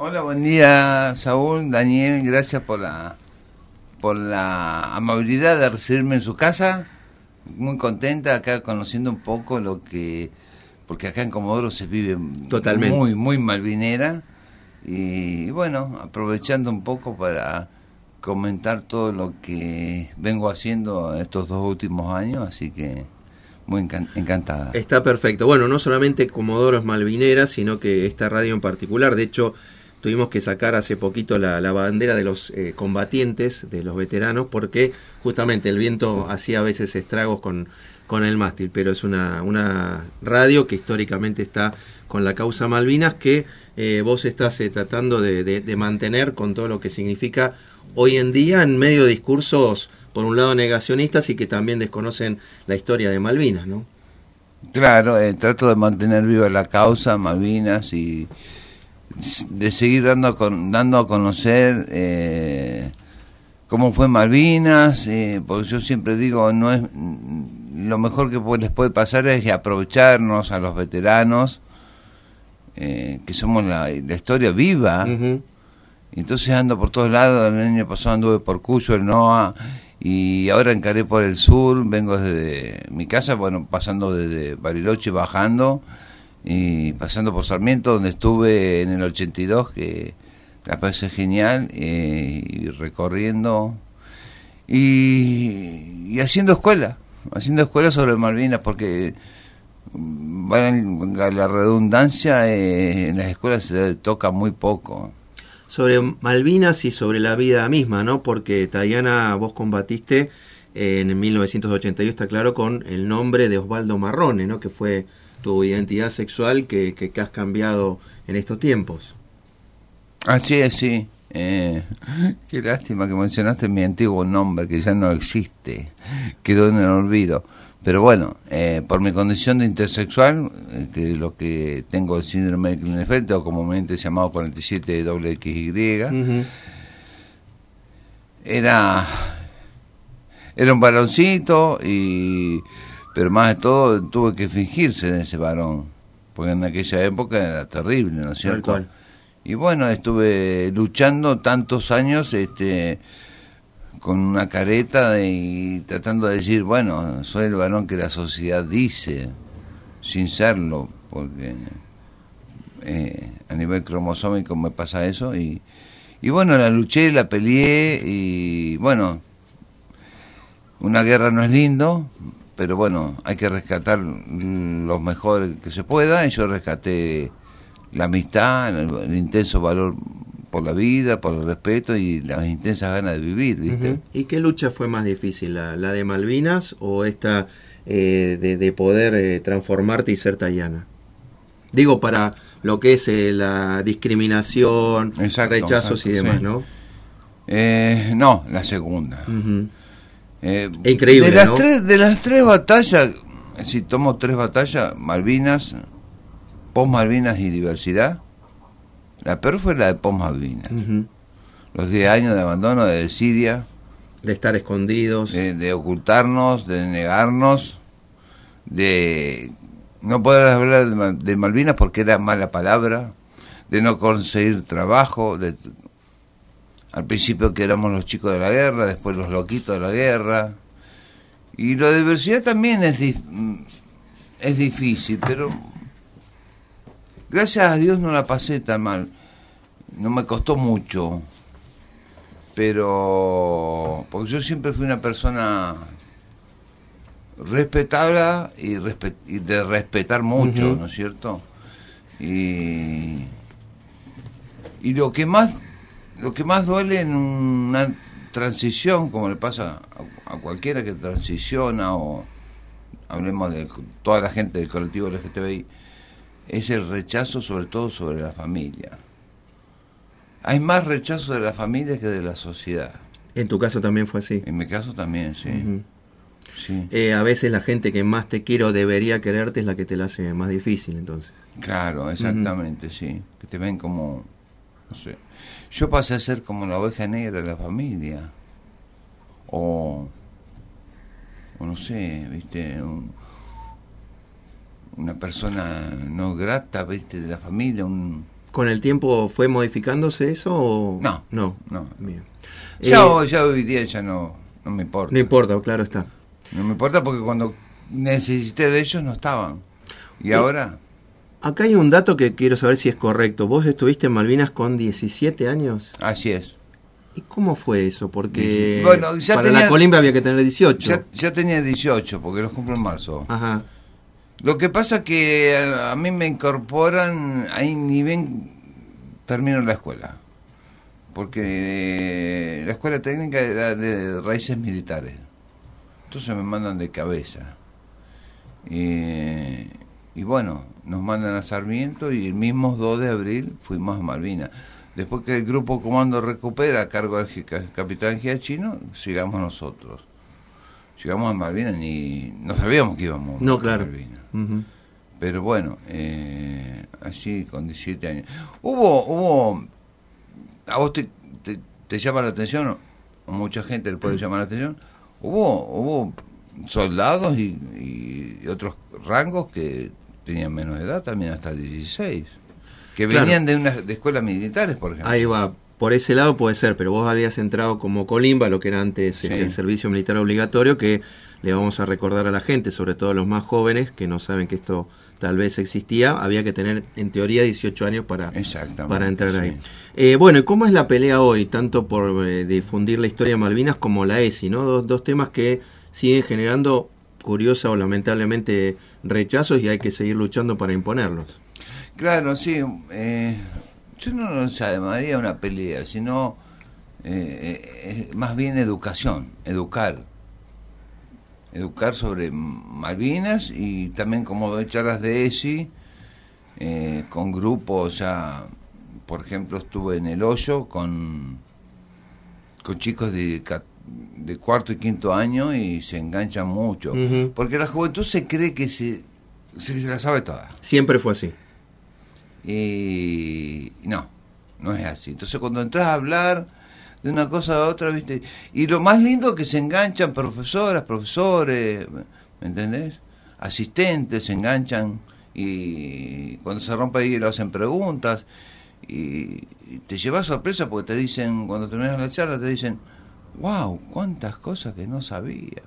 Hola, buen día, Saúl, Daniel, gracias por la amabilidad de recibirme en su casa. Muy contenta acá conociendo un poco porque acá en Comodoro se vive Totalmente. muy, muy malvinera. Y bueno, aprovechando un poco para comentar todo lo que vengo haciendo estos 2 últimos años, así que muy encantada. Está perfecto. Bueno, no solamente Comodoro es malvinera, sino que esta radio en particular. De hecho, tuvimos que sacar hace poquito la bandera de los combatientes, de los veteranos, porque justamente el viento hacía a veces estragos con el mástil. Pero es una radio que históricamente está con la causa Malvinas, que vos estás tratando de mantener con todo lo que significa hoy en día en medio de discursos, por un lado negacionistas, y que también desconocen la historia de Malvinas, ¿no? Claro, trato de mantener viva la causa Malvinas y de seguir dando a conocer cómo fue Malvinas, porque yo siempre digo, no es lo mejor que les puede pasar es aprovecharnos a los veteranos, que somos la historia viva. Uh-huh. Entonces ando por todos lados. El año pasado anduve por Cuyo, el NOA, y ahora encaré por el sur. Vengo desde mi casa, bueno, pasando desde Bariloche, bajando y pasando por Sarmiento, donde estuve en el 82, que la parece genial, y recorriendo y haciendo escuela sobre Malvinas, porque valga la redundancia, en las escuelas se toca muy poco. Sobre Malvinas y sobre la vida misma, ¿no? Porque, Tayana, vos combatiste en 1982, está claro, con el nombre de Osvaldo Marrone, ¿no? Que fue tu identidad sexual que has cambiado en estos tiempos. Así es, sí. Qué lástima que mencionaste mi antiguo nombre, que ya no existe, quedó en el olvido. Pero bueno, por mi condición de intersexual, que lo que tengo el síndrome de Klinefelter, o comúnmente llamado 47XY, Uh-huh. era un varoncito, pero más de todo tuve que fingirse en ese varón, porque en aquella época era terrible, ¿no es cierto? Tal cual. Y bueno, estuve luchando tantos años, con una careta y tratando de decir, bueno, soy el varón que la sociedad dice, sin serlo, porque a nivel cromosómico me pasa eso. Y bueno, la luché, la peleé, y bueno, una guerra no es lindo, pero bueno, hay que rescatar lo mejor que se pueda, y yo rescaté la amistad, el intenso valor por la vida, por el respeto y las intensas ganas de vivir, ¿viste? Uh-huh. ¿Y qué lucha fue más difícil, la de Malvinas o esta de poder transformarte y ser Tayana? Digo, para lo que es la discriminación, Exacto, rechazos y demás, sí. ¿no? No, la segunda. Uh-huh. Increíble, ¿no? De las tres batallas, si tomo tres batallas, Malvinas, post-Malvinas y diversidad, la peor fue la de post-Malvinas. Uh-huh. Los 10 años de abandono, de desidia, De estar escondidos. de ocultarnos, de negarnos, de no poder hablar de Malvinas porque era mala palabra, de no conseguir trabajo, al principio que éramos los chicos de la guerra, después los loquitos de la guerra. Y la diversidad también es difícil, pero gracias a Dios no la pasé tan mal. No me costó mucho, pero porque yo siempre fui una persona respetable y de respetar mucho, Uh-huh. ¿no es cierto? Y lo que más duele en una transición, como le pasa a cualquiera que transiciona, o hablemos de toda la gente del colectivo LGTBI, es el rechazo, sobre todo sobre la familia. Hay más rechazo de la familia que de la sociedad. En tu caso también fue así. En mi caso también, sí. Uh-huh. Sí. A veces la gente que más te quiere o debería quererte es la que te la hace más difícil, entonces. Claro, exactamente, uh-huh. Sí. Que te ven como, no sé. Yo pasé a ser como la oveja negra de la familia. O no sé, viste, una persona no grata, viste, de la familia, ¿Con el tiempo fue modificándose eso o...? No. Bien. Ya hoy día ya no me importa. No importa, claro está. No me importa porque cuando necesité de ellos no estaban. Y ahora... Acá hay un dato que quiero saber si es correcto. ¿Vos estuviste en Malvinas con 17 años? Así es. ¿Y cómo fue eso? Porque bueno, ya para la colimba había que tener 18. Ya tenía 18, porque los cumplo en marzo. Ajá. Lo que pasa es que a mí me incorporan, ahí ni bien termino la escuela. Porque la escuela técnica era de raíces militares. Entonces me mandan de cabeza. Y bueno, nos mandan a Sarmiento y el mismo 2 de abril fuimos a Malvinas. Después que el grupo comando recupera a cargo del capitán Giachino, llegamos nosotros. Llegamos a Malvinas y no sabíamos que íbamos a Malvinas. Uh-huh. Pero bueno, así con 17 años. Hubo ¿a vos te llama la atención? O mucha gente le puede llamar la atención. Hubo soldados y otros rangos que tenían menos edad, también hasta 16. Que venían de escuelas militares, por ejemplo. Ahí va, por ese lado puede ser, pero vos habías entrado como colimba, lo que era antes sí. El servicio militar obligatorio, que le vamos a recordar a la gente, sobre todo a los más jóvenes, que no saben que esto tal vez existía, había que tener en teoría 18 años para entrar ahí. Bueno, ¿y cómo es la pelea hoy, tanto por difundir la historia de Malvinas como la ESI, ¿no? Dos temas que siguen generando, curiosa o lamentablemente, rechazos y hay que seguir luchando para imponerlos. Claro, sí. Yo no llamaría una pelea, sino más bien educación, educar sobre Malvinas y también como doy charlas de ESI con grupos ya, por ejemplo estuve en El Hoyo con chicos de cuarto y quinto año y se enganchan mucho, uh-huh. Porque la juventud se cree que se la sabe toda. Siempre fue así. Y no es así. Entonces cuando entras a hablar de una cosa a otra, ¿viste? Y lo más lindo es que se enganchan profesores, ¿me entendés? Asistentes se enganchan y cuando se rompe ahí lo hacen preguntas y te llevas sorpresa porque te dicen, cuando terminas la charla te dicen, wow, cuántas cosas que no sabía,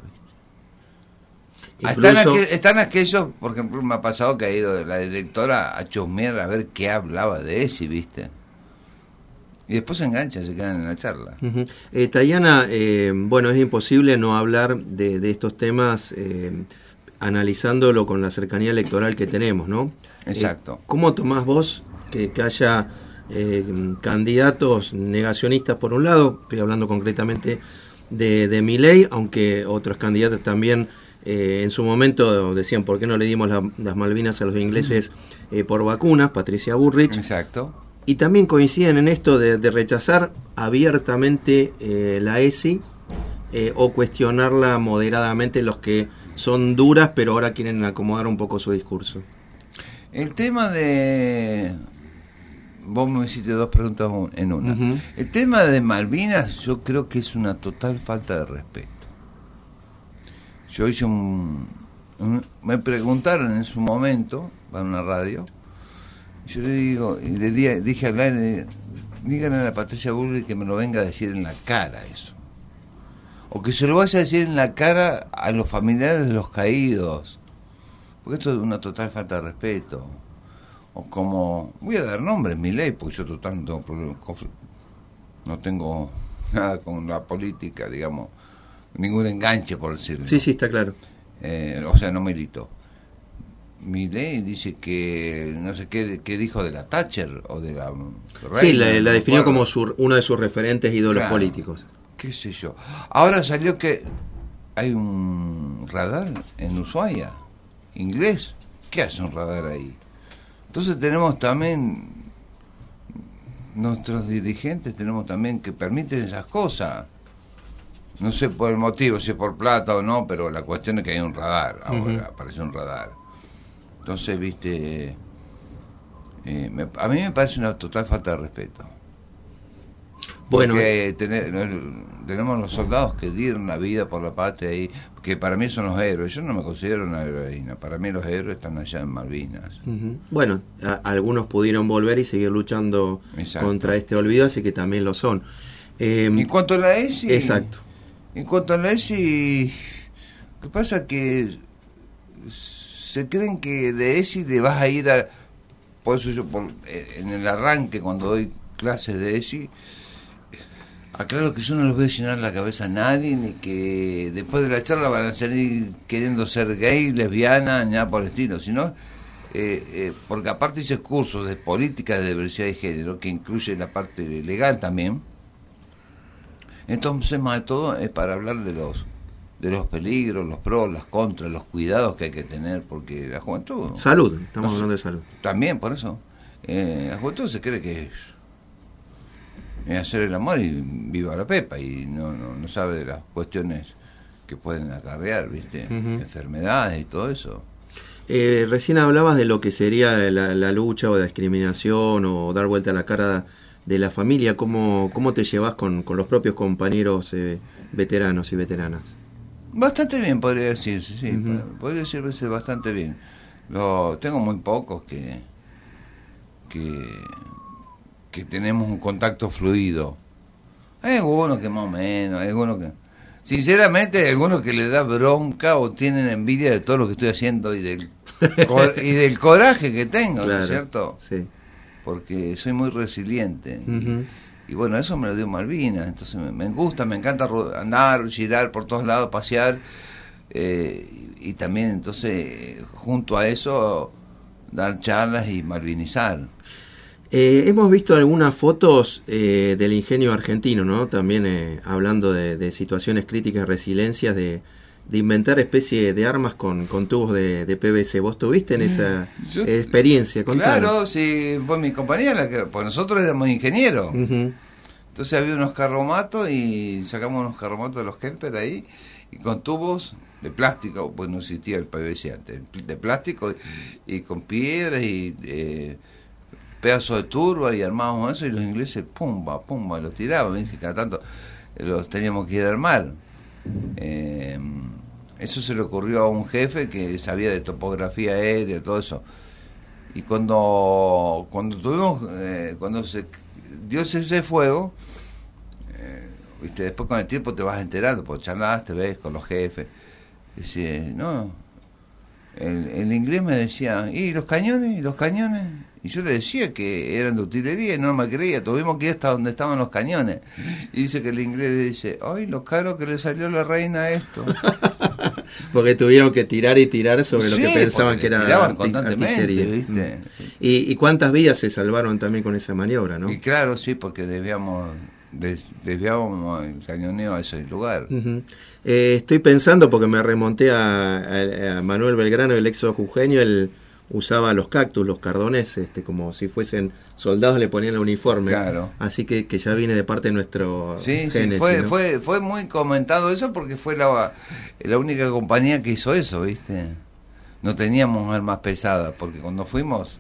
¿viste? Están aquellos, por ejemplo, me ha pasado que ha ido la directora a chusmear a ver qué hablaba de ese, ¿viste? Y después se enganchan, se quedan en la charla. Uh-huh. Tayana, bueno, es imposible no hablar de estos temas analizándolo con la cercanía electoral que tenemos, ¿no? Exacto. ¿Cómo tomás vos que haya candidatos negacionistas por un lado? Estoy hablando concretamente de Milei, aunque otros candidatos también en su momento decían, ¿por qué no le dimos las Malvinas a los ingleses por vacunas? Patricia Bullrich. Exacto. Y también coinciden en esto de rechazar abiertamente la ESI o cuestionarla moderadamente los que son duras, pero ahora quieren acomodar un poco su discurso. El tema de... Vos me hiciste dos preguntas en una. Uh-huh. El tema de Malvinas yo creo que es una total falta de respeto. Yo hice me preguntaron en su momento, para una radio, yo le digo, y dije al aire, díganle a la Patricia Bullrich que me lo venga a decir en la cara eso. O que se lo vaya a decir en la cara a los familiares de los caídos. Porque esto es una total falta de respeto. O como, voy a dar nombres, Milei, porque yo total no tengo problema, no tengo nada con la política, digamos, ningún enganche, por decirlo. Sí, está claro. O sea, no milito. Milei dice que no sé qué dijo de la Thatcher o de la reina, sí, la definió como uno de sus referentes ídolos políticos. Qué sé yo. Ahora salió que hay un radar en Ushuaia, inglés. ¿Qué hace un radar ahí? Entonces tenemos también, nuestros dirigentes tenemos también que permiten esas cosas. No sé por el motivo, si es por plata o no, pero la cuestión es que hay un radar, ahora aparece un radar. Entonces, viste, a mí me parece una total falta de respeto. Bueno, Porque tenemos los soldados que dieron la vida por la patria ahí, que para mí son los héroes. Yo no me considero una heroína, para mí los héroes están allá en Malvinas. Bueno, algunos pudieron volver y seguir luchando Exacto. contra este olvido, así que también lo son. En cuanto a la ESI... Exacto. En cuanto a la ESI, lo que pasa es que se creen que de ESI le vas a ir a... Por eso yo, en el arranque, cuando doy clases de ESI, aclaro que yo no les voy a llenar la cabeza a nadie, ni que después de la charla van a salir queriendo ser gay, lesbiana, ni nada por el estilo, sino... porque aparte hice cursos de política de diversidad de género, que incluye la parte legal también. Entonces, más de todo, es para hablar de los peligros, los pros, las contras, los cuidados que hay que tener, porque la juventud... Salud, estamos hablando de salud. También, por eso. La juventud se cree que es hacer el amor y viva la pepa, y no sabe de las cuestiones que pueden acarrear, ¿viste? Enfermedades y todo eso. Recién hablabas de lo que sería la lucha o la discriminación o dar vuelta a la cara de la familia. ¿Cómo te llevas con los propios compañeros veteranos y veteranas? Bastante bien, podría decirse, sí. Podría decirse bastante bien. Tengo muy pocos que tenemos un contacto fluido. Hay algunos que más o menos, hay algunos que... Sinceramente, hay algunos que le da bronca o tienen envidia de todo lo que estoy haciendo y del coraje que tengo, claro, ¿no es cierto? Sí. Porque soy muy resiliente. Y bueno, eso me lo dio Malvinas. Entonces me gusta, me encanta andar, girar por todos lados, pasear. Y también, entonces, junto a eso, dar charlas y malvinizar. Hemos visto algunas fotos del ingenio argentino, ¿no? También hablando de situaciones críticas, resiliencias, de inventar especie de armas con tubos de PVC. ¿Vos tuviste en esa experiencia? Contanos. Claro, sí, fue mi compañera, pues nosotros éramos ingenieros. Entonces había unos carromatos y sacamos unos carromatos de los Kemper ahí, y con tubos de plástico, pues no existía el PVC antes, de plástico y con piedras y... pedazos de turba, y armábamos eso, y los ingleses pumba los tiraban, y cada tanto los teníamos que ir a armar. Eso se le ocurrió a un jefe que sabía de topografía aérea, todo eso. Y cuando se dio ese fuego, viste, después con el tiempo te vas enterando, porque charlas, te ves con los jefes. Dice, no, el inglés me decía, ¿y los cañones? Y yo le decía que eran de utilería y no me creía. Tuvimos que ir hasta donde estaban los cañones. Y dice que el inglés le dice, ¡ay, lo caro que le salió a la reina a esto! Porque tuvieron que tirar y tirar sobre lo que pensaban que era tiraban constantemente, ¿viste? ¿Y cuántas vidas se salvaron también con esa maniobra, no? Y claro, sí, porque desviábamos el cañoneo a ese lugar. Estoy pensando, porque me remonté a Manuel Belgrano, el ex jujeño, él usaba los cactus, los cardones, como si fuesen soldados, le ponían el uniforme. Claro. Así que ya viene de parte de nuestro genes, ¿no? Fue muy comentado eso, porque fue la única compañía que hizo eso, ¿viste? No teníamos armas pesadas, porque cuando fuimos,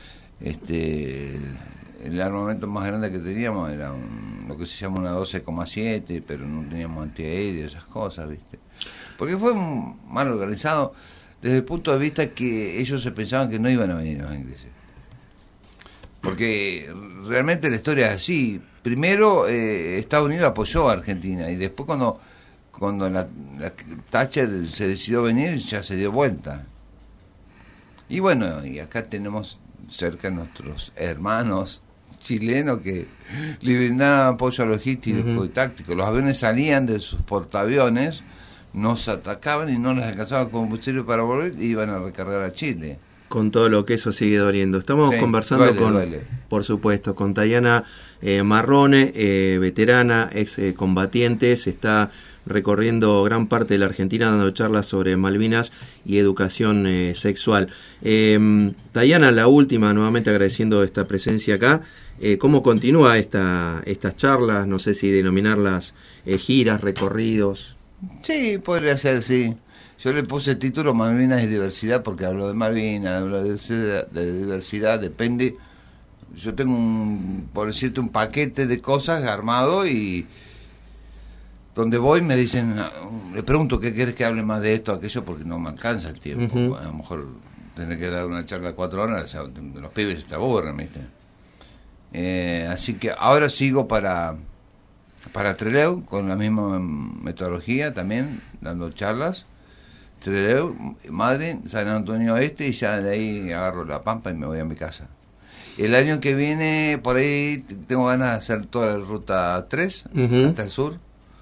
el armamento más grande que teníamos era lo que se llama una 12,7, pero no teníamos antiaéreo, esas cosas, ¿viste? Porque fue mal organizado desde el punto de vista que ellos se pensaban que no iban a venir los ingleses. Porque realmente la historia es así. Primero Estados Unidos apoyó a Argentina, y después cuando la Thatcher se decidió venir, ya se dio vuelta. Y bueno, y acá tenemos cerca nuestros hermanos chilenos que le brindaban apoyo logístico y táctico. Los aviones salían de sus portaaviones, nos atacaban y no les alcanzaba combustible para volver, y iban a recargar a Chile. Con todo lo que eso sigue doliendo. Estamos conversando por supuesto, con Tayana Marrone, veterana, ex combatiente. Se está recorriendo gran parte de la Argentina dando charlas sobre Malvinas y educación sexual. Tayana, la última, nuevamente agradeciendo esta presencia acá. ¿Cómo continúa estas charlas? No sé si denominarlas giras, recorridos. Sí, podría ser, sí. Yo le puse el título Malvinas y diversidad porque hablo de Malvinas, hablo de diversidad, depende yo tengo por decirte, un paquete de cosas armado, y donde voy me dicen, le pregunto qué quieres que hable más de esto o aquello, porque no me alcanza el tiempo. Uh-huh. A lo mejor tener que dar una charla de 4 horas, o sea, los pibes se te aburren, ¿viste? Así que ahora sigo para Trelew con la misma metodología también, dando charlas. Trelew, Madryn, San Antonio Este, y ya de ahí agarro la Pampa y me voy a mi casa. El año que viene, por ahí tengo ganas de hacer toda la ruta 3, uh-huh, hasta el sur,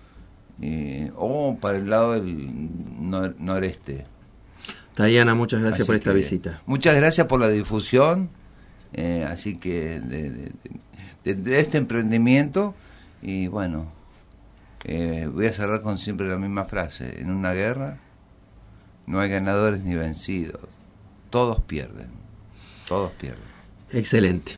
o para el lado del noreste. Tayana, muchas gracias por esta visita. Muchas gracias por la difusión, así que de este emprendimiento. Y bueno, voy a cerrar con siempre la misma frase: en una guerra no hay ganadores ni vencidos, todos pierden, todos pierden. Excelente.